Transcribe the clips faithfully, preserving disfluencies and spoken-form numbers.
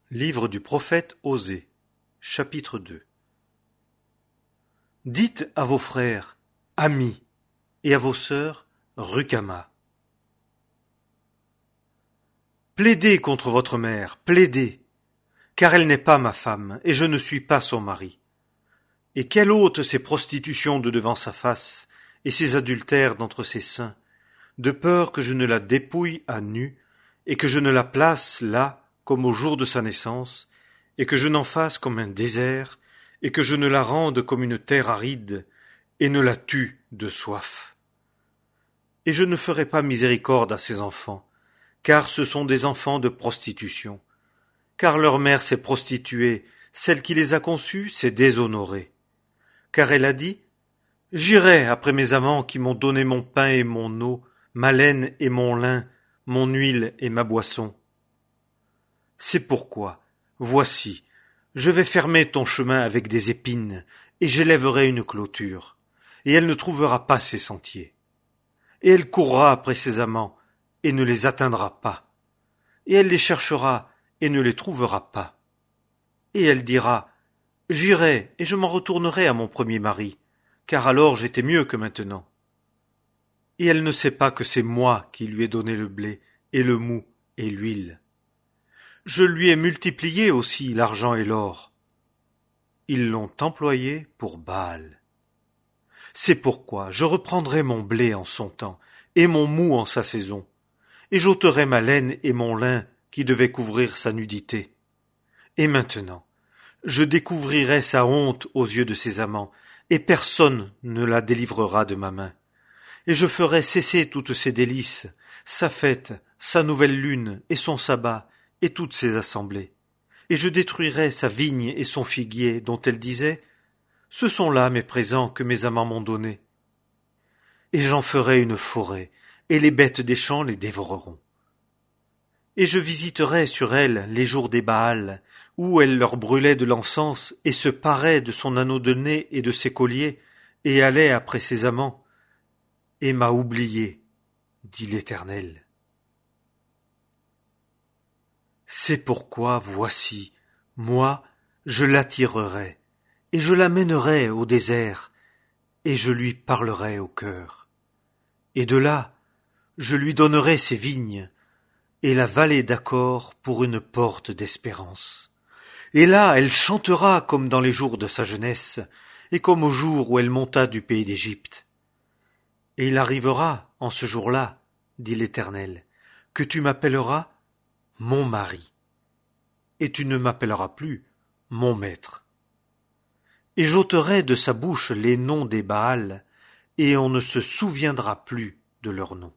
Livre du prophète Osée, chapitre deux. Dites à vos frères, amis, et à vos sœurs, Rucama. Plaidez contre votre mère, plaidez, car elle n'est pas ma femme, et je ne suis pas son mari. Et qu'elle ôte ses prostitutions de devant sa face, et ses adultères d'entre ses seins, de peur que je ne la dépouille à nu, et que je ne la place là, comme au jour de sa naissance, et que je n'en fasse comme un désert, et que je ne la rende comme une terre aride, et ne la tue de soif. Et je ne ferai pas miséricorde à ces enfants, car ce sont des enfants de prostitution, car leur mère s'est prostituée, celle qui les a conçus s'est déshonorée. Car elle a dit, « J'irai après mes amants qui m'ont donné mon pain et mon eau, ma laine et mon lin, mon huile et ma boisson. » C'est pourquoi, voici, je vais fermer ton chemin avec des épines, et j'élèverai une clôture, et elle ne trouvera pas ses sentiers. Et elle courra après ses amants, et ne les atteindra pas. Et elle les cherchera, et ne les trouvera pas. Et elle dira, j'irai, et je m'en retournerai à mon premier mari, car alors j'étais mieux que maintenant. Et elle ne sait pas que c'est moi qui lui ai donné le blé, et le mou, et l'huile. Je lui ai multiplié aussi l'argent et l'or. Ils l'ont employé pour Baal. C'est pourquoi je reprendrai mon blé en son temps, et mon mou en sa saison, et j'ôterai ma laine et mon lin qui devaient couvrir sa nudité. Et maintenant, je découvrirai sa honte aux yeux de ses amants, et personne ne la délivrera de ma main. Et je ferai cesser toutes ses délices, sa fête, sa nouvelle lune et son sabbat, et toutes ses assemblées. Et je détruirai sa vigne et son figuier, dont elle disait, « Ce sont là mes présents que mes amants m'ont donnés. » Et j'en ferai une forêt, et les bêtes des champs les dévoreront. Et je visiterai sur elle les jours des Baals, où elle leur brûlait de l'encens, et se parait de son anneau de nez et de ses colliers, et allait après ses amants, et m'a oublié, dit l'Éternel. C'est pourquoi, voici, moi, je l'attirerai, et je l'amènerai au désert, et je lui parlerai au cœur. Et de là, je lui donnerai ses vignes, et la vallée d'Accor pour une porte d'espérance. Et là, elle chantera comme dans les jours de sa jeunesse, et comme au jour où elle monta du pays d'Égypte. Et il arrivera, en ce jour-là, dit l'Éternel, que tu m'appelleras mon mari, et tu ne m'appelleras plus mon maître. Et j'ôterai de sa bouche les noms des Baals, et on ne se souviendra plus de leurs noms.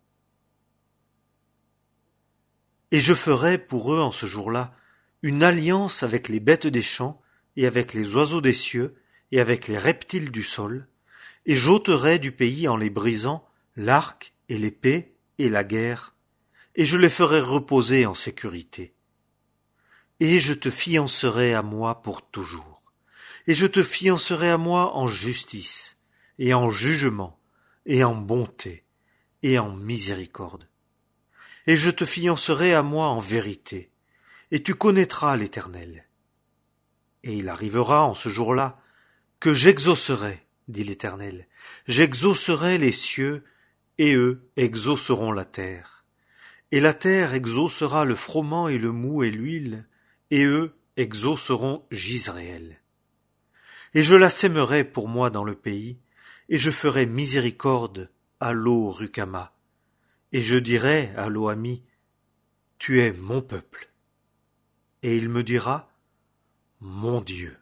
Et je ferai pour eux en ce jour-là une alliance avec les bêtes des champs, et avec les oiseaux des cieux, et avec les reptiles du sol, et j'ôterai du pays en les brisant l'arc et l'épée et la guerre, et je les ferai reposer en sécurité. Et je te fiancerai à moi pour toujours, et je te fiancerai à moi en justice, et en jugement, et en bonté, et en miséricorde. Et je te fiancerai à moi en vérité, et tu connaîtras l'Éternel. Et il arrivera en ce jour-là que j'exaucerai, dit l'Éternel, j'exaucerai les cieux, et eux exauceront la terre. Et la terre exaucera le froment et le mou et l'huile, et eux exauceront Jisréel. Et je la sèmerai pour moi dans le pays, et je ferai miséricorde à Lo Rucama. Et je dirai à Lo Ami, tu es mon peuple. Et il me dira, mon Dieu.